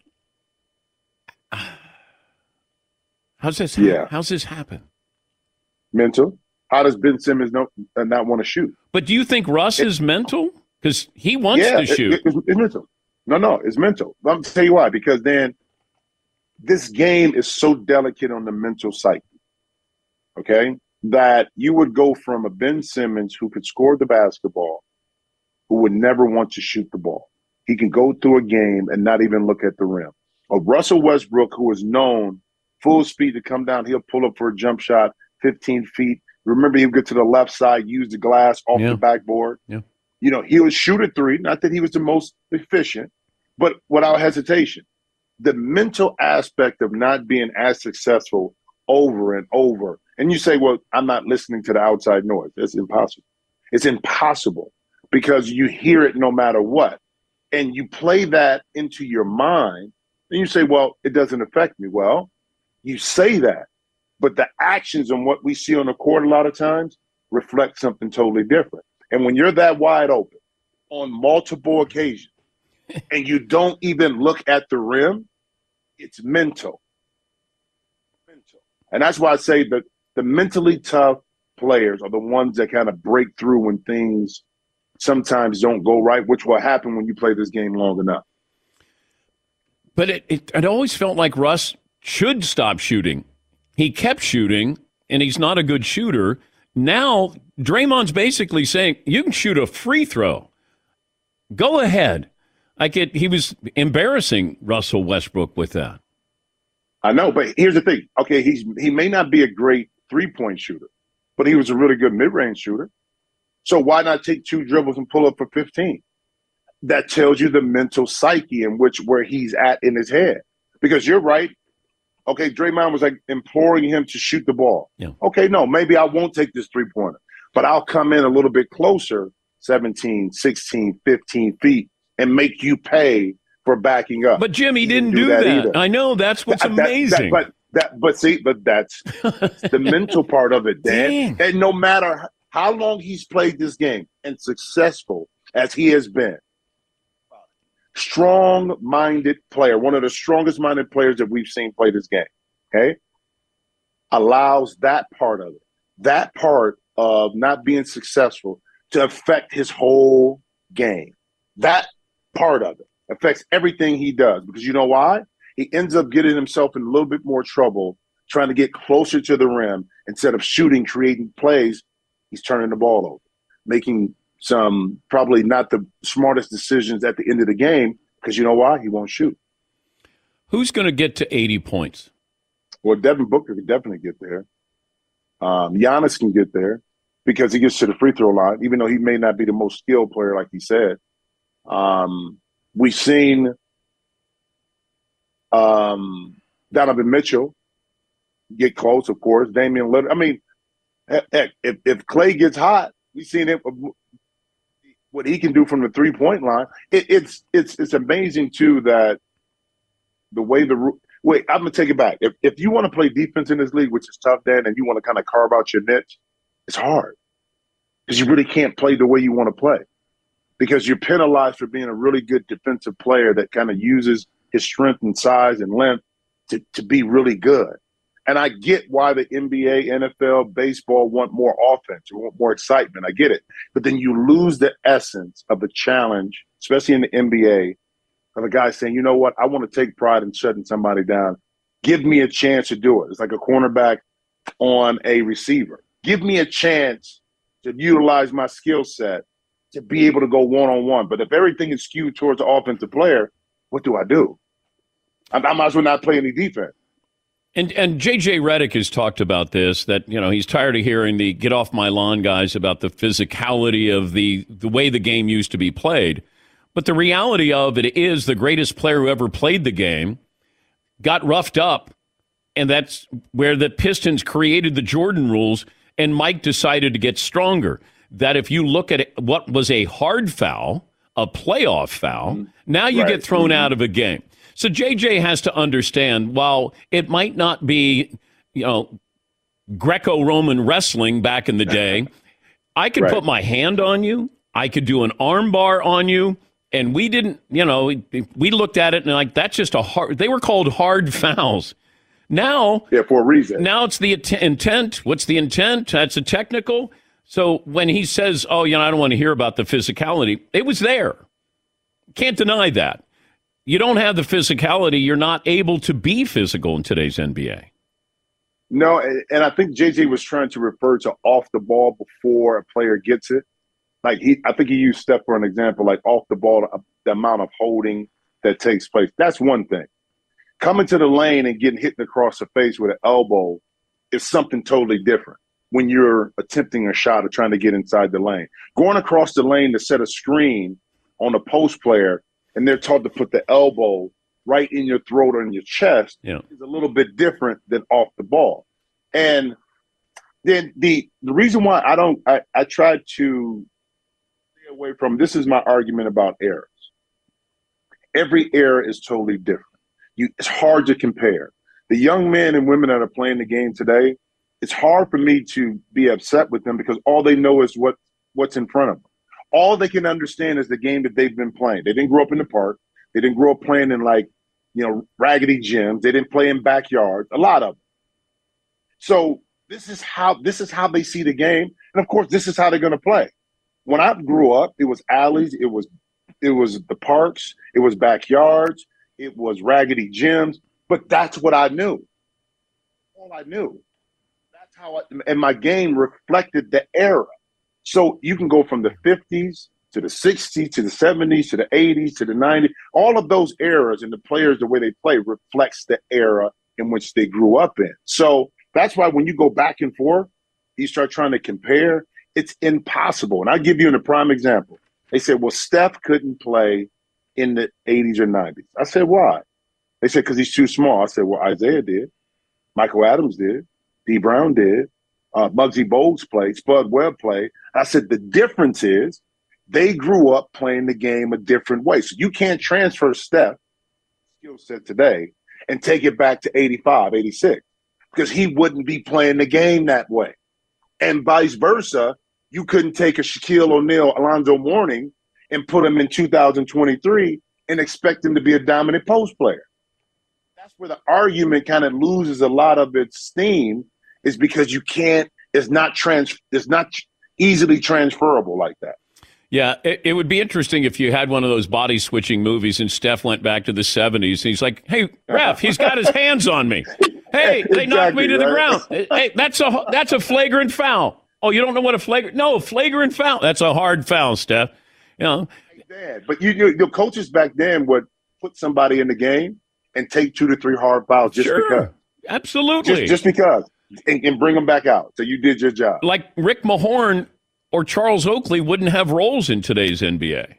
How's this? Yeah. How's this happen? Mental. How does Ben Simmons not, not want to shoot? But do you think Russ it, is mental? Because he wants yeah, to shoot. It, it, it's, it's mental. No, no, it's mental. I'm going to tell you why. Because then this game is so delicate on the mental psyche. Okay? That you would go from a Ben Simmons who could score the basketball, who would never want to shoot the ball. He can go through a game and not even look at the rim. A Russell Westbrook who is known full speed to come down, he'll pull up for a jump shot, fifteen feet. Remember, he'll get to the left side, use the glass off yeah. the backboard. Yeah. You know, he would shoot a three. Not that he was the most efficient, but without hesitation. The mental aspect of not being as successful over and over. And you say, well, I'm not listening to the outside noise. That's impossible. It's impossible because you hear it no matter what. And you play that into your mind. And you say, well, it doesn't affect me. Well, you say that. But the actions and what we see on the court a lot of times reflect something totally different. And when you're that wide open on multiple occasions and you don't even look at the rim, it's mental. Mental. And that's why I say that the mentally tough players are the ones that kind of break through when things sometimes don't go right, which will happen when you play this game long enough. But it, it, it always felt like Russ should stop shooting. He kept shooting, and he's not a good shooter. Now, Draymond's basically saying, you can shoot a free throw. Go ahead. I get, he was embarrassing Russell Westbrook with that. I know, but here's the thing. Okay, he's he may not be a great three-point shooter, but he was a really good mid-range shooter. So why not take two dribbles and pull up for fifteen? That tells you the mental psyche in which where he's at in his head. Because you're right. Okay, Draymond was like imploring him to shoot the ball. Yeah. Okay, no, maybe I won't take this three-pointer, but I'll come in a little bit closer, seventeen, sixteen, fifteen feet, and make you pay for backing up. But Jim, he, he didn't, didn't do, do that. that. I know, that's what's that, that, amazing. That, but that, but see, but that's the mental part of it, Dan. Dang. And no matter how long he's played this game and successful as he has been, strong-minded player, one of the strongest-minded players that we've seen play this game, okay, allows that part of it, that part of not being successful to affect his whole game. That part of it affects everything he does because you know why? He ends up getting himself in a little bit more trouble trying to get closer to the rim instead of shooting, creating plays. He's turning the ball over, making some probably not the smartest decisions at the end of the game because you know why? He won't shoot. Who's going to get to eighty points? Well, Devin Booker can definitely get there. Um, Giannis can get there because he gets to the free throw line, even though he may not be the most skilled player, like he said. Um, we've seen um, Donovan Mitchell get close, of course. Damian Lillard. I mean, heck, if, if Clay gets hot, we've seen it. What he can do from the three-point line. It, it's it's it's amazing too that the way the wait. I'm gonna take it back. If if you want to play defense in this league, which is tough, Dan, and you want to kind of carve out your niche, it's hard because you really can't play the way you want to play because you're penalized for being a really good defensive player that kind of uses his strength and size and length to to be really good. And I get why the N B A, N F L, baseball want more offense, you want more excitement. I get it. But then you lose the essence of the challenge, especially in the N B A, of a guy saying, you know what, I want to take pride in shutting somebody down. Give me a chance to do it. It's like a cornerback on a receiver. Give me a chance to utilize my skill set to be able to go one-on-one. But if everything is skewed towards the offensive player, what do I do? I, I might as well not play any defense. And and J J Redick has talked about this, that, you know, he's tired of hearing the get off my lawn guys about the physicality of the, the way the game used to be played. But the reality of it is the greatest player who ever played the game got roughed up, and that's where the Pistons created the Jordan rules, and Mike decided to get stronger. That if you look at it, what was a hard foul, a playoff foul, mm-hmm. now you right. get thrown mm-hmm. out of a game. So J J has to understand, while it might not be, you know, Greco-Roman wrestling back in the day, I could right. put my hand on you, I could do an arm bar on you, and we didn't, you know, we looked at it and like, that's just a hard, they were called hard fouls. Now, yeah, for a reason. Now it's the intent. What's the intent? That's a technical. So when he says, oh, you know, I don't want to hear about the physicality, it was there. Can't deny that. You don't have the physicality, you're not able to be physical in today's N B A. No, and I think J J was trying to refer to off the ball before a player gets it. Like, he, I think he used Steph for an example, like off the ball, the amount of holding that takes place. That's one thing. Coming to the lane and getting hit across the face with an elbow is something totally different when you're attempting a shot or trying to get inside the lane. Going across the lane to set a screen on a post player, and they're taught to put the elbow right in your throat or in your chest, yeah. is a little bit different than off the ball. And then the the reason why I don't I, I try to stay away from, this is my argument about errors. Every error is totally different. You, it's hard to compare. The young men and women that are playing the game today, it's hard for me to be upset with them because all they know is what, what's in front of them. All they can understand is the game that they've been playing. They didn't grow up in the park. They didn't grow up playing in, like, you know, raggedy gyms. They didn't play in backyards, a lot of them. So this is how this is how they see the game. And, of course, this is how they're going to play. When I grew up, it was alleys. It was it was the parks. It was backyards. It was raggedy gyms. But that's what I knew. All I knew. That's how I, and my game reflected the era. So you can go from the fifties to the sixties to the seventies to the eighties to the nineties. All of those eras and the players, the way they play, reflects the era in which they grew up in. So that's why when you go back and forth, you start trying to compare, it's impossible. And I'll give you a prime example. They said, well, Steph couldn't play in the eighties or nineties. I said, why? They said, because he's too small. I said, well, Isaiah did. Michael Adams did. D. Brown did. Uh, Muggsy Bogues played. Spud Webb played. I said, the difference is they grew up playing the game a different way. So you can't transfer Steph's skill set today and take it back to eighty-five, eighty-six, because he wouldn't be playing the game that way. And vice versa, you couldn't take a Shaquille O'Neal, Alonzo Mourning, and put him in two thousand twenty-three and expect him to be a dominant post player. That's where the argument kind of loses a lot of its steam, is because you can't, it's not trans, it's not easily transferable like that. Yeah, it, it would be interesting if you had one of those body switching movies and Steph went back to the seventies and he's like, hey, ref, he's got his hands on me. Hey, they exactly, knocked me to the right? ground. Hey, that's a that's a flagrant foul. Oh, you don't know what a flagrant? No, flagrant foul. That's a hard foul, Steph. You know. Dad, but you, you, your coaches back then would put somebody in the game and take two to three hard fouls just sure, because. Absolutely. Just, just because. And, and bring them back out. So you did your job. Like Rick Mahorn or Charles Oakley wouldn't have roles in today's N B A.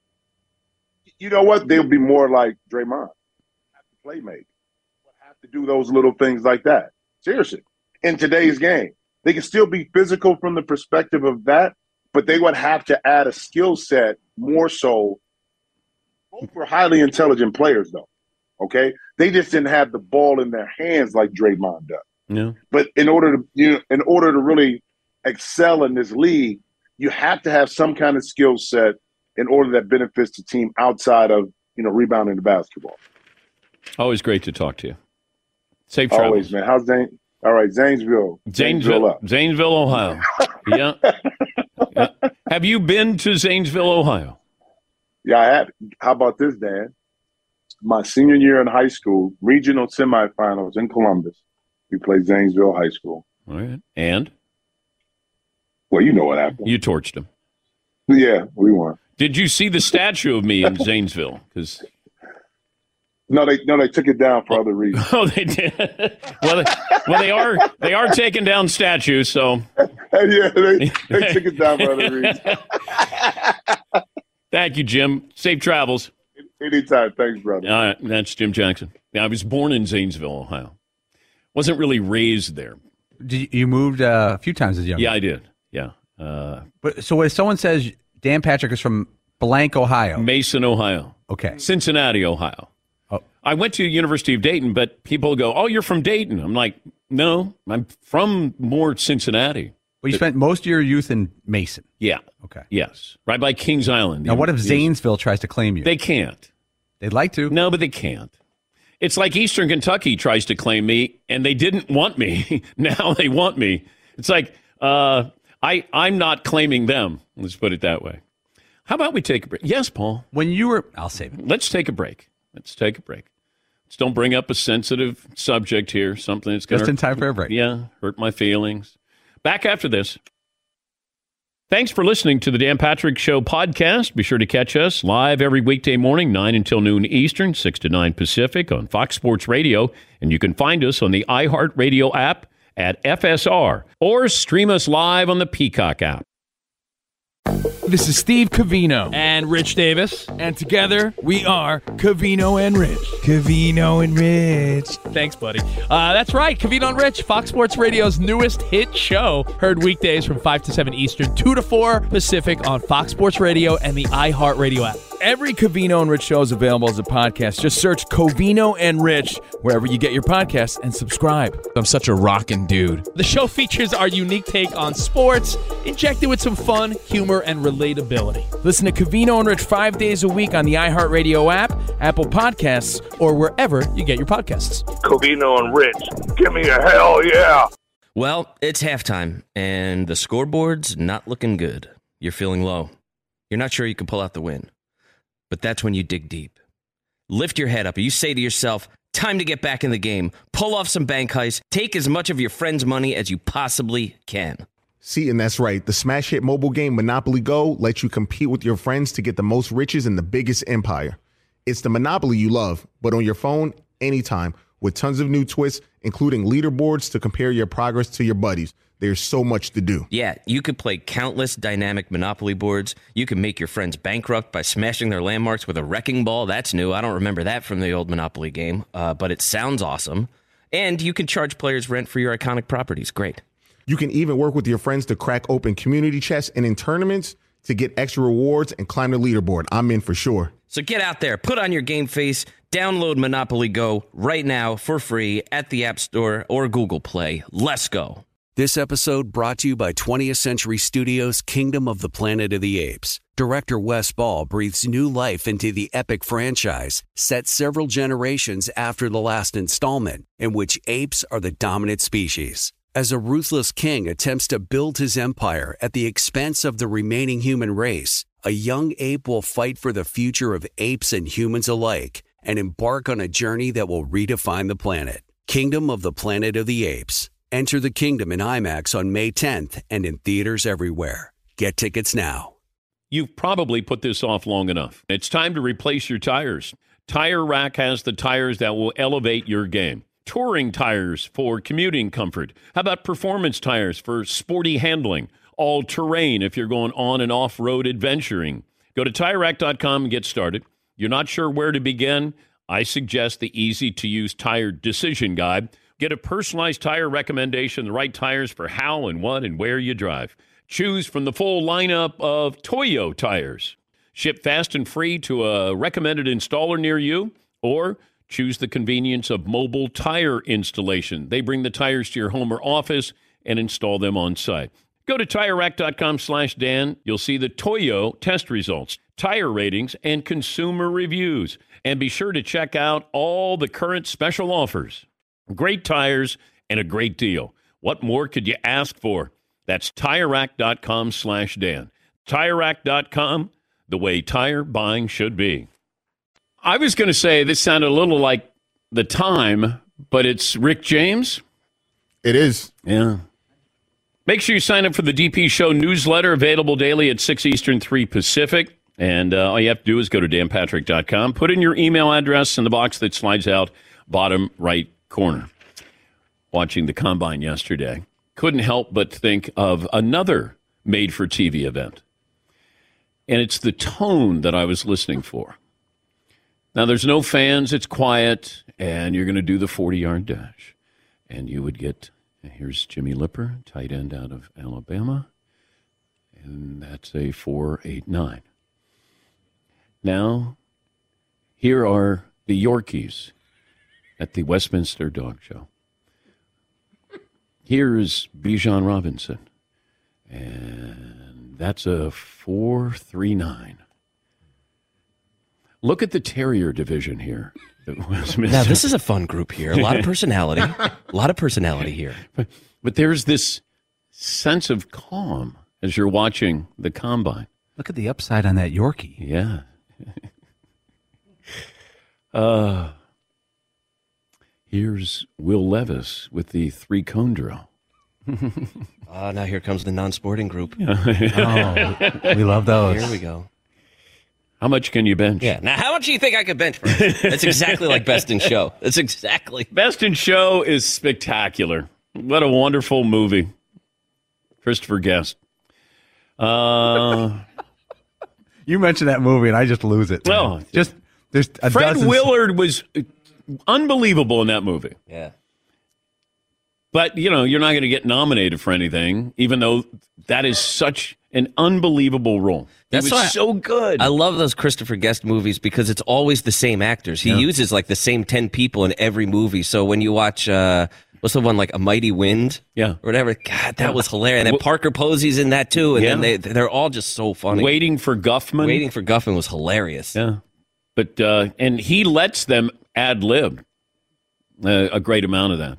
You know what? They'll be more like Draymond. Have to play make. Have to do those little things like that. Seriously. In today's game. They can still be physical from the perspective of that, but they would have to add a skill set more so. Both were highly intelligent players, though. Okay? They just didn't have the ball in their hands like Draymond does. No. But in order to you know, in order to really excel in this league, you have to have some kind of skill set in order that benefits the team outside of, you know, rebounding the basketball. Always great to talk to you. Safe travels. Always, man. How's Zane? All right, Zanesville. Zanesville, up. Zanesville, Ohio. yeah. yeah. Have you been to Zanesville, Ohio? Yeah, I have. How about this, Dan? My senior year in high school, regional semifinals in Columbus. We played Zanesville High School. All right. And? Well, you know what happened. You torched them. Yeah, we won. Did you see the statue of me in Zanesville? Because no, they no, they took it down for other reasons. Oh, they did. well, they, well, they are they are taking down statues. So yeah, they, they took it down for other reasons. Thank you, Jim. Safe travels. Anytime. Thanks, brother. All right, that's Jim Jackson. Yeah, I was born in Zanesville, Ohio. Wasn't really raised there. Did you, you moved uh, a few times as young? Yeah, I did. Yeah. Uh, but so when someone says Dan Patrick is from blank, Ohio, Mason, Ohio. Okay. Cincinnati, Ohio. Oh. I went to University of Dayton, but people go, "Oh, you're from Dayton." I'm like, "No, I'm from more Cincinnati." Well, you spent most of your youth in Mason. Yeah. Okay. Yes. Right by Kings Island. Now, what if Zanesville tries to claim you? They can't. They'd like to. No, but they can't. It's like Eastern Kentucky tries to claim me, and they didn't want me. Now they want me. It's like uh, I, I'm not claiming them. Let's put it that way. How about we take a break? Yes, Paul. When you were, I'll save it. Let's take a break. Let's take a break. Let's don't bring up a sensitive subject here. Something that's going to just in time for a break. Yeah, hurt my feelings. Back after this. Thanks for listening to the Dan Patrick Show podcast. Be sure to catch us live every weekday morning, nine until noon Eastern, six to nine Pacific on Fox Sports Radio. And you can find us on the iHeartRadio app at F S R or stream us live on the Peacock app. This is Steve Covino and Rich Davis, and together we are Covino and Rich. Covino and Rich. Thanks, buddy. Uh, that's right, Covino and Rich, Fox Sports Radio's newest hit show. Heard weekdays from five to seven Eastern, two to four Pacific on Fox Sports Radio and the iHeartRadio app. Every Covino and Rich show is available as a podcast. Just search Covino and Rich wherever you get your podcasts and subscribe. I'm such a rockin' dude. The show features our unique take on sports, injected with some fun, humor, and relatability. Listen to Covino and Rich five days a week on the iHeartRadio app, Apple Podcasts, or wherever you get your podcasts. Covino and Rich, give me a hell yeah. Well, it's halftime, and the scoreboard's not looking good. You're feeling low. You're not sure you can pull out the win. But that's when you dig deep. Lift your head up and you say to yourself, time to get back in the game. Pull off some bank heists. Take as much of your friend's money as you possibly can. See, and that's right. The smash hit mobile game Monopoly Go lets you compete with your friends to get the most riches in the biggest empire. It's the Monopoly you love, but on your phone, anytime, with tons of new twists, including leaderboards to compare your progress to your buddies. There's so much to do. Yeah, you could play countless dynamic Monopoly boards. You can make your friends bankrupt by smashing their landmarks with a wrecking ball. That's new. I don't remember that from the old Monopoly game, uh, but it sounds awesome. And you can charge players rent for your iconic properties. Great. You can even work with your friends to crack open community chests and in tournaments to get extra rewards and climb the leaderboard. I'm in for sure. So get out there, put on your game face, download Monopoly Go right now for free at the App Store or Google Play. Let's go. This episode brought to you by twentieth Century Studios' Kingdom of the Planet of the Apes. Director Wes Ball breathes new life into the epic franchise, set several generations after the last installment, in which apes are the dominant species. As a ruthless king attempts to build his empire at the expense of the remaining human race, a young ape will fight for the future of apes and humans alike and embark on a journey that will redefine the planet. Kingdom of the Planet of the Apes. Enter the kingdom in IMAX on May tenth and in theaters everywhere. Get tickets now. You've probably put this off long enough. It's time to replace your tires. Tire Rack has the tires that will elevate your game. Touring tires for commuting comfort. How about performance tires for sporty handling? All-terrain if you're going on and off-road adventuring. Go to Tire Rack dot com and get started. You're not sure where to begin? I suggest the easy-to-use tire decision guide. Get a personalized tire recommendation, the right tires for how and what and where you drive. Choose from the full lineup of Toyo tires. Ship fast and free to a recommended installer near you, or choose the convenience of mobile tire installation. They bring the tires to your home or office and install them on site. Go to Tire Rack dot com slash Dan. You'll see the Toyo test results, tire ratings, and consumer reviews. And be sure to check out all the current special offers. Great tires and a great deal. What more could you ask for? That's TireRack.com slash Dan. TireRack dot com, the way tire buying should be. I was going to say this sounded a little like The Time, but it's Rick James. It is. Yeah. Make sure you sign up for the D P Show newsletter, available daily at six Eastern, three Pacific. And uh, all you have to do is go to Dan Patrick dot com, put in your email address in the box that slides out bottom right corner. Watching the Combine yesterday, couldn't help but think of another made-for-T V event. And it's the tone that I was listening for. Now, there's no fans, it's quiet, and you're going to do the forty-yard dash. And you would get, here's Jimmy Lipper, tight end out of Alabama, and that's a four eight nine. Now, here are the Yorkies at the Westminster Dog Show. Here's Bijan Robinson, and that's a four three nine. Look at the Terrier division here. Now, this is a fun group here. A lot of personality. A lot of personality here. But, but there's this sense of calm as you're watching the Combine. Look at the upside on that Yorkie. Yeah. uh, here's Will Levis with the three-cone drill. Ah, uh, now here comes the non-sporting group. Oh, we love those. Here we go. How much can you bench? Yeah. Now, how much do you think I could bench for? That's exactly like Best in Show. That's exactly. Best in Show is spectacular. What a wonderful movie. Christopher Guest. Uh, you mentioned that movie, and I just lose it. Well, just there's a Fred dozen... Willard was unbelievable in that movie. Yeah. But, you know, you're not going to get nominated for anything, even though that is such an unbelievable role. He That's was why so good. I love those Christopher Guest movies because it's always the same actors. He Yeah. uses like the same ten people in every movie. So when you watch, uh, what's the one, like A Mighty Wind? Yeah. Or whatever. God, that was hilarious. And then Parker Posey's in that too. And Yeah. then they, they're all just so funny. Waiting for Guffman. Waiting for Guffman was hilarious. Yeah. But, uh, and he lets them ad-lib uh, a great amount of that.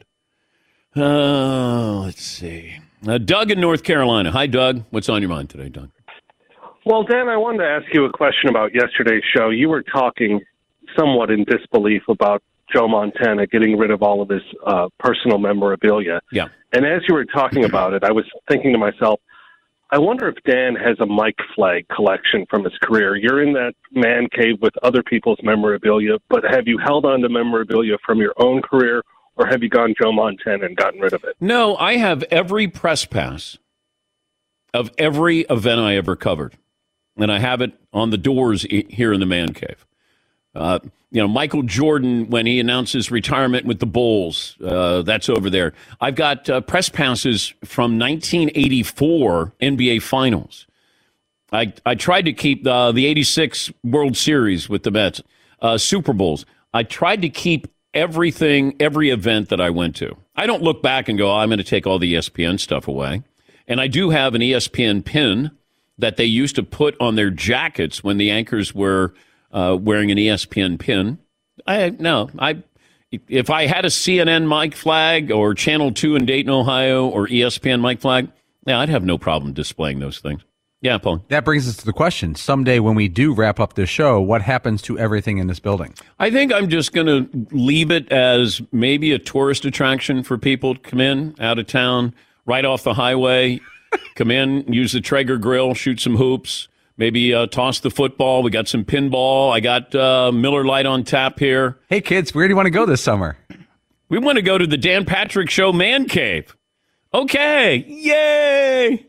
Uh, let's see. Uh, Doug in North Carolina. Hi, Doug. What's on your mind today, Doug? Well, Dan, I wanted to ask you a question about yesterday's show. You were talking somewhat in disbelief about Joe Montana getting rid of all of his uh, personal memorabilia. Yeah. And as you were talking about it, I was thinking to myself, I wonder if Dan has a Mike Flagg collection from his career. You're in that man cave with other people's memorabilia, but have you held on to memorabilia from your own career, or have you gone Joe Montana and gotten rid of it? No, I have every press pass of every event I ever covered. And I have it on the doors here in the man cave. Uh, you know, Michael Jordan, when he announced his retirement with the Bulls, uh, that's over there. I've got uh, press passes from nineteen eighty-four N B A Finals. I, I tried to keep uh, the eighty-six World Series with the Mets, uh, Super Bowls. I tried to keep everything, every event that I went to. I don't look back and go, oh, I'm going to take all the E S P N stuff away. And I do have an E S P N pin that they used to put on their jackets when the anchors were uh, wearing an E S P N pin. I no, I if I had a C N N Mike Flagg or Channel two in Dayton, Ohio, or E S P N Mike Flagg, yeah, I'd have no problem displaying those things. Yeah, Paul. That brings us to the question. Someday when we do wrap up this show, what happens to everything in this building? I think I'm just going to leave it as maybe a tourist attraction for people to come in, out of town, right off the highway, come in, use the Traeger grill, shoot some hoops, maybe uh, toss the football. We got some pinball. I got uh, Miller Lite on tap here. Hey, kids, where do you want to go this summer? We want to go to the Dan Patrick Show Man Cave. Okay. Yay.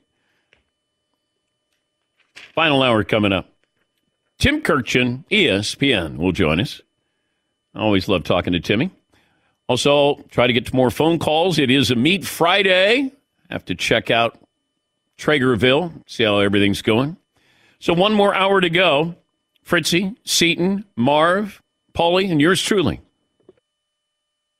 Final hour coming up. Tim Kirchin, E S P N, will join us. I always love talking to Timmy. Also, try to get to more phone calls. It is a Meet Friday. Have to check out Traegerville, see how everything's going. So one more hour to go. Fritzy, Seton, Marv, Paulie, and yours truly.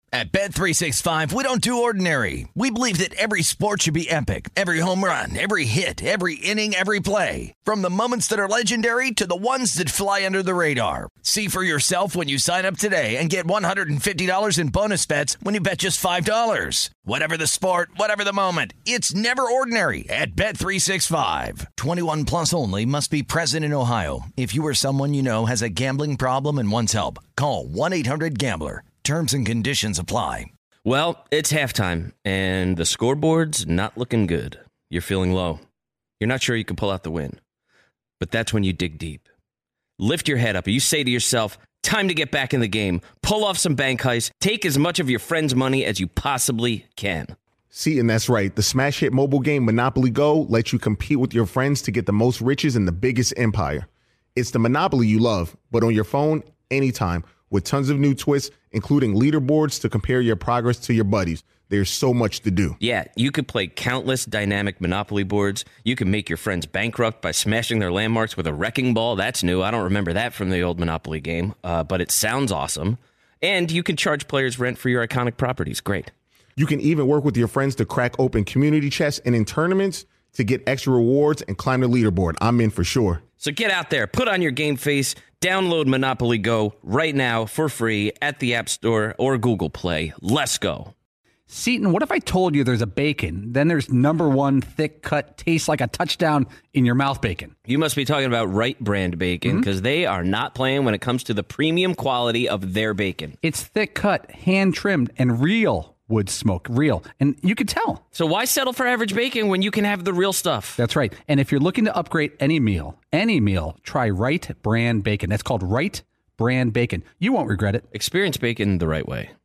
At Bet three sixty-five, we don't do ordinary. We believe that every sport should be epic. Every home run, every hit, every inning, every play. From the moments that are legendary to the ones that fly under the radar. See for yourself when you sign up today and get one hundred fifty dollars in bonus bets when you bet just five dollars. Whatever the sport, whatever the moment, it's never ordinary at Bet three sixty-five. twenty-one plus only. Must be present in Ohio. If you or someone you know has a gambling problem and wants help, call one eight hundred gambler. Terms and conditions apply. Well, it's halftime, and the scoreboard's not looking good. You're feeling low. You're not sure you can pull out the win. But that's when you dig deep. Lift your head up. You say to yourself, time to get back in the game. Pull off some bank heists. Take as much of your friend's money as you possibly can. See, and that's right. The smash hit mobile game Monopoly Go lets you compete with your friends to get the most riches in the biggest empire. It's the Monopoly you love, but on your phone, anytime, with tons of new twists, including leaderboards to compare your progress to your buddies. There's so much to do. Yeah, you could play countless dynamic Monopoly boards. You can make your friends bankrupt by smashing their landmarks with a wrecking ball. That's new. I don't remember that from the old Monopoly game, uh, but it sounds awesome. And you can charge players rent for your iconic properties. Great. You can even work with your friends to crack open community chests and in tournaments to get extra rewards and climb the leaderboard. I'm in for sure. So get out there, put on your game face, download Monopoly Go right now for free at the App Store or Google Play. Let's go. Seton, what if I told you there's a bacon, then there's number one thick cut, tastes like a touchdown in your mouth bacon? You must be talking about Wright brand bacon because mm-hmm. they are not playing when it comes to the premium quality of their bacon. It's thick cut, hand trimmed, and real wood smoke, real. And you can tell. So why settle for average bacon when you can have the real stuff? That's right. And if you're looking to upgrade any meal, any meal, try Wright brand bacon. That's called Wright brand bacon. You won't regret it. Experience bacon the right way.